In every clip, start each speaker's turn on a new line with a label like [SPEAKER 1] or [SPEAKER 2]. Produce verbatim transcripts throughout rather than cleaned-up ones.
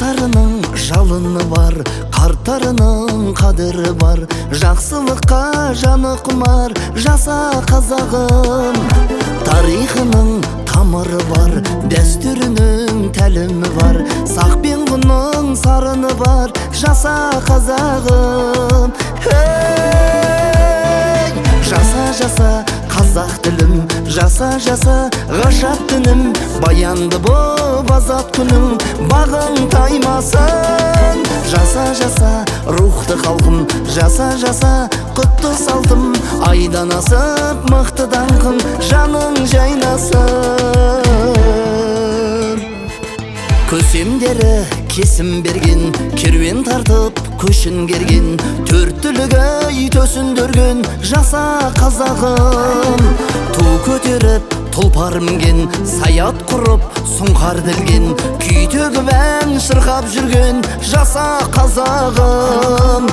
[SPEAKER 1] Жастарының жалыны бар, қарттарының қадірі бар. Жақсылыққа жаны құмар, жаса қазағым. Тарихының тамыры бар, дәстүрінің тәлімі бар. Сақ пен құның сарыны бар, жаса қазағым. Хей! Жаса, жаса қазақ тілім, жаса, жаса ғажап дінім. Баянды боп азат күнің, бағың таймасын. Жаса, жаса рухты халқым, жаса, жаса құтты салтым. Айдан асып мықты даңқым, жаның жайнасын. Көсемдері кесім берген, керуен тартып көшін керген. Төрт түлігі төсіндірген, жаса қазағым. Ту көтеріп тұлпар мінген, саят құрып сұңқар ділген. Күй төгіп ән шырқап жүрген, жаса қазағым.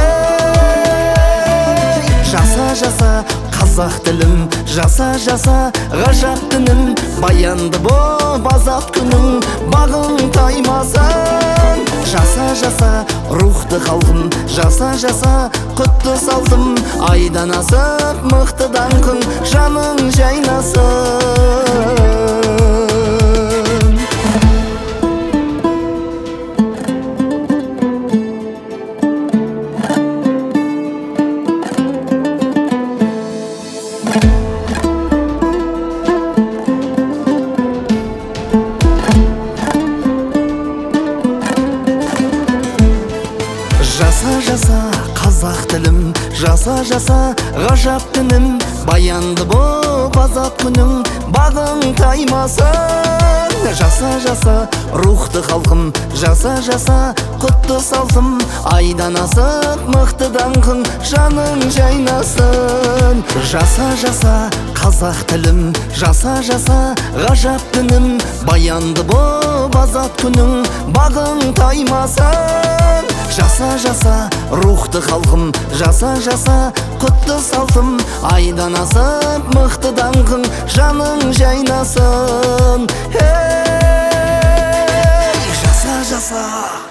[SPEAKER 1] Жаса, жаса қазақ тілім, жаса, жаса ғажап дінім. Баянды боп азат күнің, бағың таймасын. Жаса, жаса рухты халқым, жаса, жаса құтты салтым. Айдан асып мықты даңқың, жаның жайнасын. Жаса, жаса қазақ тілім, жаса, жаса ғажап дінім. Баянды боп азат күнің, бағың таймасын. Жаса, жаса рухты халқым, жаса, жаса құтты салтым. Айдан асып мықты даңқың, жаның жайнасын. Жаса, жаса қазақ тілім, жаса, жаса ғажап дінім. Баянды боп азат күнің, бағың таймасын. Жаса, жаса рухты халқым, жаса, жаса құтты салтым. Айдан асып мықты даңқың, жаның жайнасын. Эй, жаса, жаса